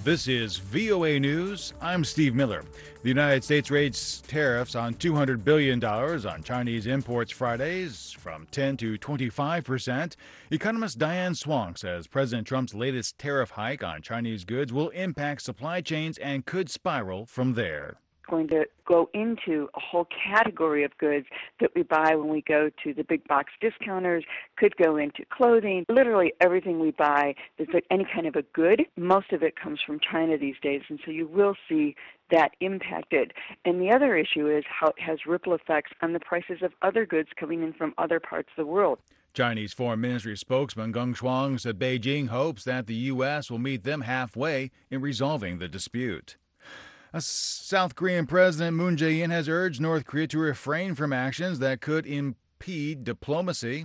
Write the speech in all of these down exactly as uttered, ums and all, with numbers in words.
This is V O A News. I'm Steve Miller. The United States raised tariffs on two hundred billion dollars on Chinese imports Fridays from ten to twenty-five percent. Economist Diane Swonk says President Trump's latest tariff hike on Chinese goods will impact supply chains and could spiral from there. Going to go into a whole category of goods that we buy when we go to the big box discounters, could go into clothing. Literally everything we buy that's any kind of a good, most of it comes from China these days, and so you will see that impacted. And the other issue is how it has ripple effects on the prices of other goods coming in from other parts of the world. Chinese Foreign Ministry spokesman Geng Shuang said Beijing hopes that the U S will meet them halfway in resolving the dispute. A South Korean President Moon Jae-in has urged North Korea to refrain from actions that could impede diplomacy.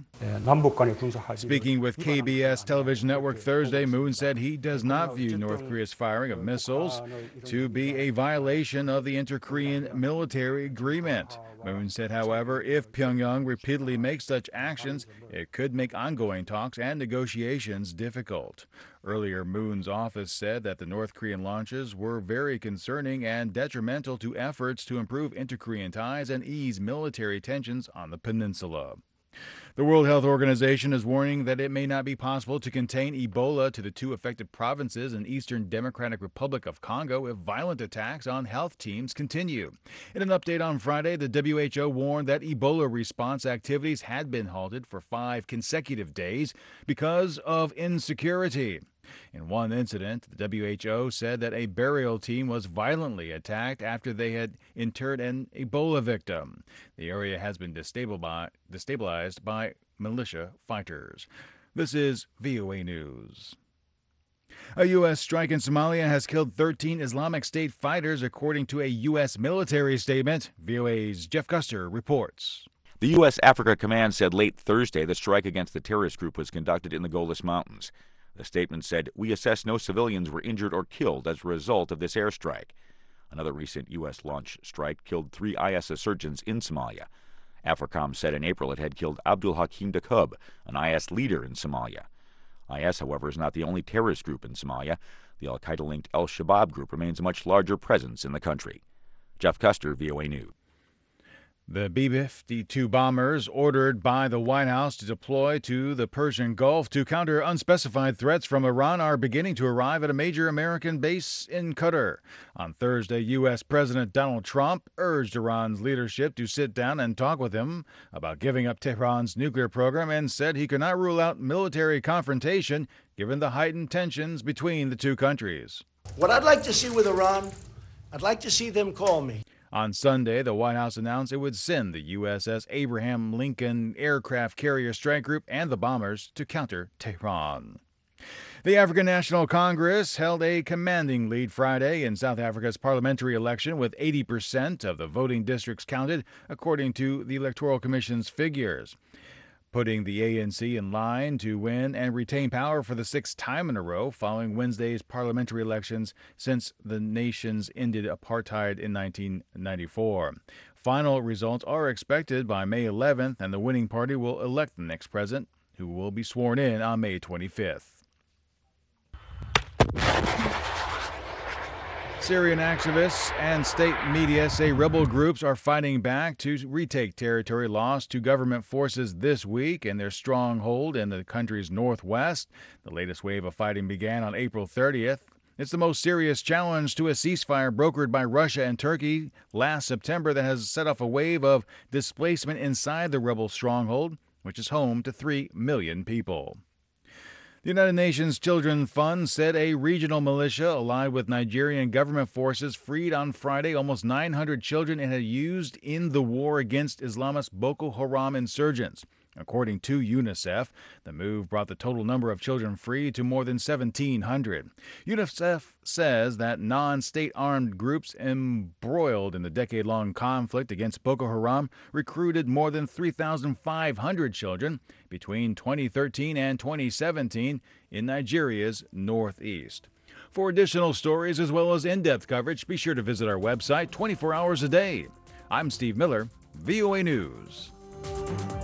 Speaking with K B S television network Thursday, Moon said he does not view North Korea's firing of missiles to be a violation of the inter-Korean military agreement. Moon said, however, if Pyongyang repeatedly makes such actions, it could make ongoing talks and negotiations difficult. Earlier, Moon's office said that the North Korean launches were very concerning and detrimental to efforts to improve inter-Korean ties and ease military tensions on the peninsula. The World Health Organization is warning that it may not be possible to contain Ebola to the two affected provinces in Eastern Democratic Republic of Congo if violent attacks on health teams continue. In an update on Friday, the W H O warned that Ebola response activities had been halted for five consecutive days because of insecurity. In one incident, the W H O said that a burial team was violently attacked after they had interred an Ebola victim. The area has been destabilized by militia fighters. This is V O A News. A U S strike in Somalia has killed thirteen Islamic State fighters, according to a U S military statement. V O A's Jeff Custer reports. The U S Africa Command said late Thursday the strike against the terrorist group was conducted in the Golis Mountains. The statement said, "We assess no civilians were injured or killed as a result of this airstrike." Another recent U S launch strike killed three I S insurgents in Somalia. AFRICOM said in April it had killed Abdul Hakim Dakub, an I S leader in Somalia. I S, however, is not the only terrorist group in Somalia. The al-Qaeda-linked al-Shabaab group remains a much larger presence in the country. Jeff Custer, V O A News. The B fifty-two bombers ordered by the White House to deploy to the Persian Gulf to counter unspecified threats from Iran are beginning to arrive at a major American base in Qatar. On Thursday, U S. President Donald Trump urged Iran's leadership to sit down and talk with him about giving up Tehran's nuclear program and said he could not rule out military confrontation given the heightened tensions between the two countries. What I'd like to see with Iran, I'd like to see them call me. On Sunday, the White House announced it would send the U S S Abraham Lincoln aircraft carrier strike group and the bombers to counter Tehran. The African National Congress held a commanding lead Friday in South Africa's parliamentary election with eighty percent of the voting districts counted, according to the Electoral Commission's figures, putting the A N C in line to win and retain power for the sixth time in a row following Wednesday's parliamentary elections since the nation's ended apartheid in nineteen ninety-four. Final results are expected by May eleventh, and the winning party will elect the next president, who will be sworn in on May twenty-fifth. Syrian activists and state media say rebel groups are fighting back to retake territory lost to government forces this week in their stronghold in the country's northwest. The latest wave of fighting began on April thirtieth. It's the most serious challenge to a ceasefire brokered by Russia and Turkey last September that has set off a wave of displacement inside the rebel stronghold, which is home to three million people. The United Nations Children's Fund said a regional militia allied with Nigerian government forces freed on Friday almost nine hundred children it had used in the war against Islamist Boko Haram insurgents. According to UNICEF, the move brought the total number of children free to more than seventeen hundred. UNICEF says that non-state armed groups embroiled in the decade-long conflict against Boko Haram recruited more than three thousand five hundred children between twenty thirteen and twenty seventeen in Nigeria's northeast. For additional stories as well as in-depth coverage, be sure to visit our website twenty-four hours a day. I'm Steve Miller, V O A News.